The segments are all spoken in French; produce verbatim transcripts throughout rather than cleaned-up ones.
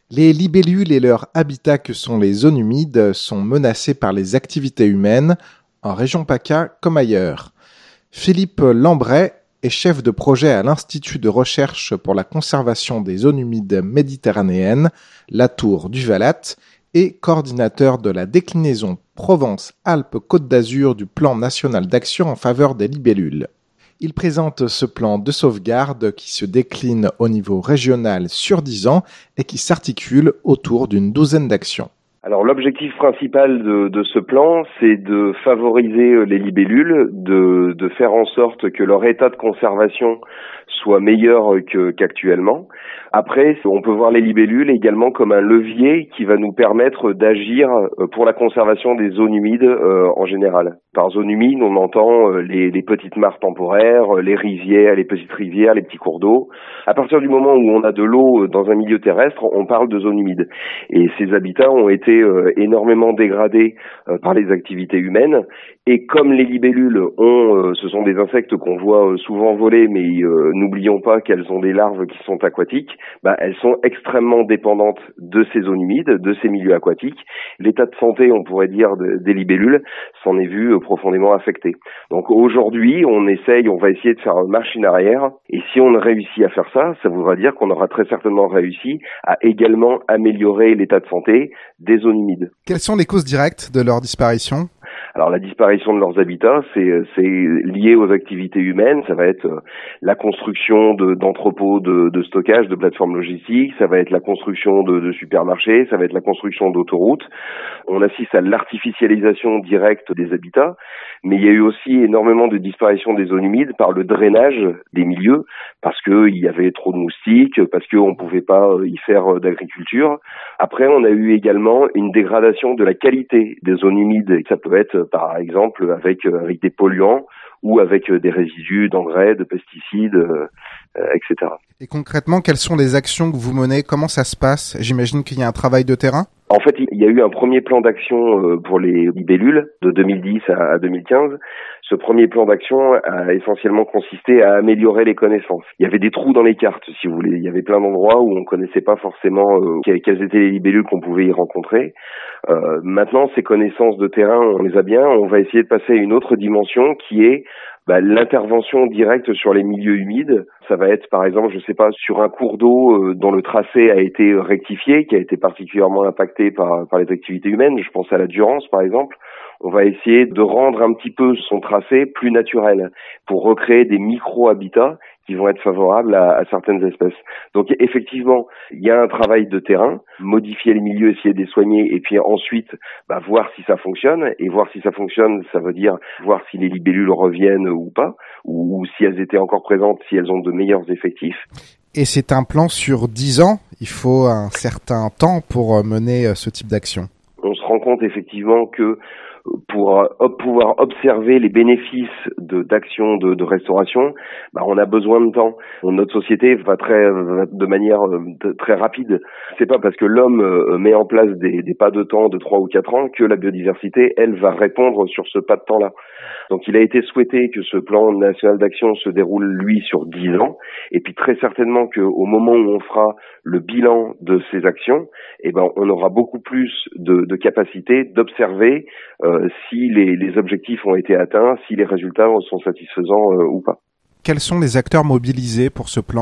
Les libellules et leur habitat que sont les zones humides sont menacés par les activités humaines, en région PACA comme ailleurs. Philippe Lambret est chef de projet à l'Institut de recherche pour la conservation des zones humides méditerranéennes, la Tour du Vallat, et coordinateur de la déclinaison Provence-Alpes-Côte d'Azur du plan national d'action en faveur des libellules. Il présente ce plan de sauvegarde qui se décline au niveau régional sur dix ans et qui s'articule autour d'une douzaine d'actions. Alors l'objectif principal de, de ce plan, c'est de favoriser les libellules, de, de faire en sorte que leur état de conservation soit meilleur que, qu'actuellement. Après, on peut voir les libellules également comme un levier qui va nous permettre d'agir pour la conservation des zones humides euh, en général. Par zone humide, on entend les, les petites mares temporaires, les rivières, les petites rivières, les petits cours d'eau. À partir du moment où on a de l'eau dans un milieu terrestre, on parle de zone humide. Et ces habitats ont été euh, énormément dégradés euh, par les activités humaines. Et comme les libellules ont, euh, ce sont des insectes qu'on voit euh, souvent voler, mais euh, n'oublions pas qu'elles ont des larves qui sont aquatiques, bah, elles sont extrêmement dépendantes de ces zones humides, de ces milieux aquatiques. L'état de santé, on pourrait dire, de, des libellules s'en est vu euh, profondément affecté. Donc aujourd'hui, on essaye, on va essayer de faire une machine arrière. Et si on réussit à faire ça, ça voudra dire qu'on aura très certainement réussi à également améliorer l'état de santé des zones humides. Quelles sont les causes directes de leur disparition ? Alors la disparition de leurs habitats, c'est, c'est lié aux activités humaines. Ça va être la construction de, d'entrepôts de, de stockage, de plateformes logistiques. Ça va être la construction de, de supermarchés. Ça va être la construction d'autoroutes. On assiste à l'artificialisation directe des habitats. Mais il y a eu aussi énormément de disparition des zones humides par le drainage des milieux, parce qu'il y avait trop de moustiques, parce qu'on ne pouvait pas y faire d'agriculture. Après, on a eu également une dégradation de la qualité des zones humides. Ça peut être, par exemple, avec, avec des polluants ou avec des résidus d'engrais, de pesticides, euh, et cetera. Et concrètement, quelles sont les actions que vous menez ? Comment ça se passe ? J'imagine qu'il y a un travail de terrain ? En fait, il y a eu un premier plan d'action pour les libellules de deux mille dix à deux mille quinze. Ce premier plan d'action a essentiellement consisté à améliorer les connaissances. Il y avait des trous dans les cartes, si vous voulez. Il y avait plein d'endroits où on ne connaissait pas forcément euh, quelles étaient les libellules qu'on pouvait y rencontrer. Euh, maintenant, ces connaissances de terrain, on les a bien. On va essayer de passer à une autre dimension qui est bah, l'intervention directe sur les milieux humides. Ça va être, par exemple, je sais pas, sur un cours d'eau euh, dont le tracé a été rectifié, qui a été particulièrement impacté par, par les activités humaines. Je pense à la Durance, par exemple. On va essayer de rendre un petit peu son tracé plus naturel pour recréer des micro-habitats qui vont être favorables à, à certaines espèces. Donc effectivement, il y a un travail de terrain, modifier les milieux, essayer de les soigner, et puis ensuite bah, voir si ça fonctionne. Et voir si ça fonctionne, ça veut dire voir si les libellules reviennent ou pas, ou, ou si elles étaient encore présentes, si elles ont de meilleurs effectifs. Et c'est un plan sur dix ans. Il faut un certain temps pour mener ce type d'action. On se rend compte effectivement que pour pouvoir observer les bénéfices de, d'actions de, de restauration, bah, on a besoin de temps. Notre société va très, va de manière très rapide. C'est pas parce que l'homme met en place des, des pas de temps de trois ou quatre ans que la biodiversité, elle, va répondre sur ce pas de temps-là. Donc il a été souhaité que ce plan national d'action se déroule, lui, sur dix ans. Et puis très certainement qu'au moment où on fera le bilan de ces actions, eh ben, on aura beaucoup plus de, de capacité d'observer euh, si les, les objectifs ont été atteints, si les résultats sont satisfaisants euh, ou pas. Quels sont les acteurs mobilisés pour ce plan ?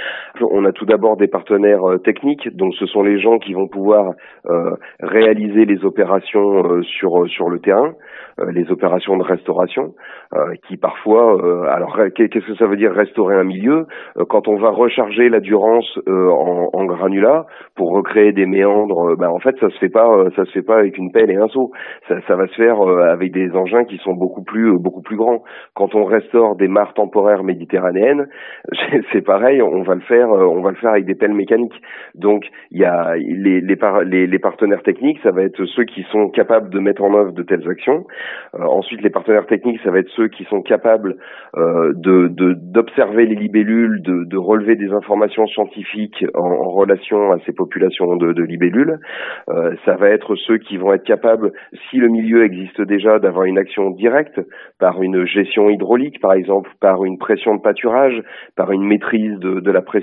On a tout d'abord des partenaires euh, techniques, donc ce sont les gens qui vont pouvoir euh, réaliser les opérations euh, sur sur le terrain, euh, les opérations de restauration, euh, qui parfois, euh, alors qu'est-ce que ça veut dire restaurer un milieu ? euh, Quand on va recharger la Durance euh, en, en granulats pour recréer des méandres, euh, ben en fait ça se fait pas, euh, ça se fait pas avec une pelle et un seau. Ça, ça va se faire euh, avec des engins qui sont beaucoup plus euh, beaucoup plus grands. Quand on restaure des mares temporaires méditerranéennes, c'est pareil, on va le faire. On va le faire avec des pelles mécaniques. Donc, il y a les, les, par, les, les partenaires techniques, ça va être ceux qui sont capables de mettre en œuvre de telles actions. Euh, ensuite, les partenaires techniques, ça va être ceux qui sont capables euh, de, de, d'observer les libellules, de, de relever des informations scientifiques en, en relation à ces populations de, de libellules. Euh, ça va être ceux qui vont être capables, si le milieu existe déjà, d'avoir une action directe par une gestion hydraulique, par exemple, par une pression de pâturage, par une maîtrise de, de la pression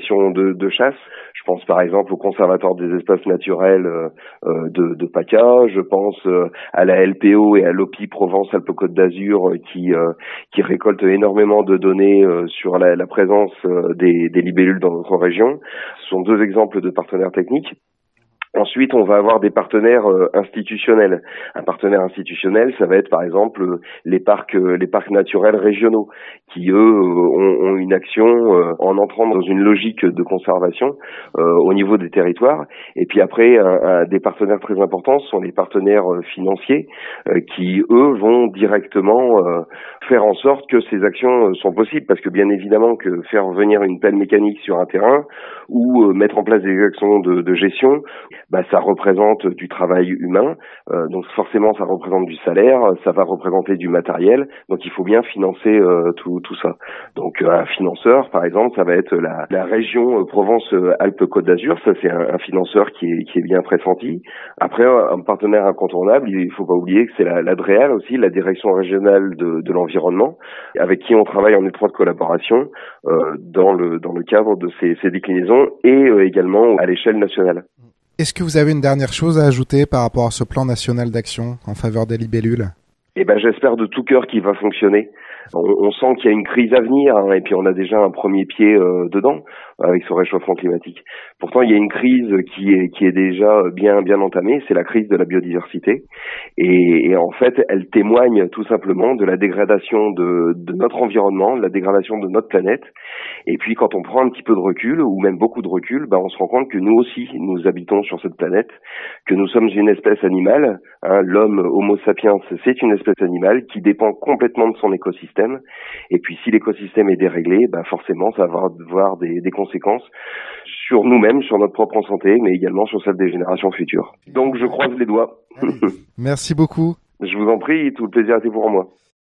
stations de, de chasse. Je pense par exemple au Conservatoire des espaces naturels euh, de, de PACA. Je pense euh, à la L P O et à l'O P I Provence-Alpes-Côte d'Azur euh, qui euh, qui récoltent énormément de données euh, sur la, la présence euh, des, des libellules dans notre région. Ce sont deux exemples de partenaires techniques. Ensuite, on va avoir des partenaires euh, institutionnels. Un partenaire institutionnel, ça va être par exemple euh, les parcs, euh, les parcs naturels régionaux, qui eux euh, ont, ont une action euh, en entrant dans une logique de conservation euh, au niveau des territoires. Et puis après, un, un, des partenaires très importants sont les partenaires euh, financiers, euh, qui eux vont directement euh, faire en sorte que ces actions euh, sont possibles, parce que bien évidemment que faire venir une pelle mécanique sur un terrain ou euh, mettre en place des actions de, de gestion, bah ça représente du travail humain, euh, donc forcément ça représente du salaire, ça va représenter du matériel, donc il faut bien financer euh, tout tout ça. Donc euh, un financeur, par exemple, ça va être la, la région euh, Provence-Alpes-Côte d'Azur, ça c'est un, un financeur qui est qui est bien pressenti. Après, un partenaire incontournable, il faut pas oublier que c'est la, la DREAL aussi, la Direction régionale de, de l'environnement, avec qui on travaille en étroite collaboration euh, dans le dans le cadre de ces, ces déclinaisons et euh, également à l'échelle nationale. Est-ce que vous avez une dernière chose à ajouter par rapport à ce plan national d'action en faveur des libellules ? Eh ben, j'espère de tout cœur qu'il va fonctionner. On, on sent qu'il y a une crise à venir, hein, et puis on a déjà un premier pied euh, dedans avec ce réchauffement climatique. Pourtant, il y a une crise qui est qui est déjà bien bien entamée, c'est la crise de la biodiversité, et, et en fait, elle témoigne tout simplement de la dégradation de, de notre environnement, de la dégradation de notre planète. Et puis, quand on prend un petit peu de recul, ou même beaucoup de recul, ben, on se rend compte que nous aussi, nous habitons sur cette planète, que nous sommes une espèce animale. Hein, l'homme, Homo sapiens, c'est une espèce animale qui dépend complètement de son écosystème. Et puis, si l'écosystème est déréglé, ben, forcément, ça va avoir des, des conséquences sur nous-mêmes, sur notre propre santé, mais également sur celle des générations futures. Donc, je croise les doigts. Merci beaucoup. Je vous en prie, tout le plaisir était pour moi.